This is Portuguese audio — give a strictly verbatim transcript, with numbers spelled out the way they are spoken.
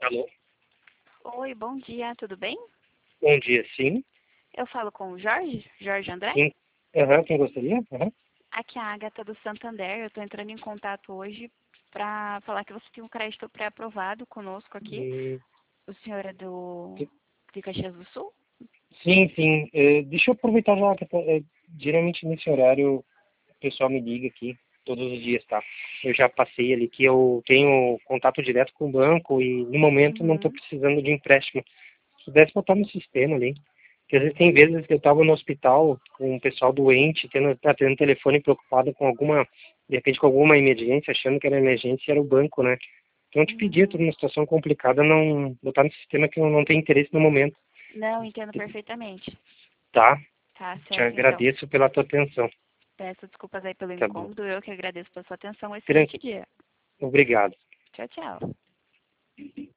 Alô? Oi, bom dia, tudo bem? Bom dia, sim. Eu falo com o Jorge, Jorge André. Quem, aham, quem gostaria? Aham. Aqui é a Agatha do Santander. Eu estou entrando em contato hoje para falar que você tem um crédito pré-aprovado conosco aqui. Hum, O senhor é do que- de Caxias do Sul? sim, sim. Eh, deixa eu aproveitar já que eh, geralmente nesse horário o pessoal me liga aqui todos os dias, tá? Eu já passei ali que eu tenho contato direto com o banco e no momento não estou Uhum. precisando de empréstimo. Se pudesse botar no sistema ali. Porque às vezes tem vezes que eu estava no hospital com o pessoal doente, tendo, tá tendo telefone preocupado com alguma, de repente com alguma emergência, achando que era emergência e era o banco, né? Então eu te pedi, Hum, estou numa situação complicada, não botar no sistema que eu não tenho interesse no momento, não, entendo perfeitamente. tá? Tá Te certo, então. agradeço pela tua atenção, Peço desculpas aí pelo tá bom? incômodo. Eu que agradeço pela sua atenção. Tran- Excelente dia. Obrigado. Tchau, tchau.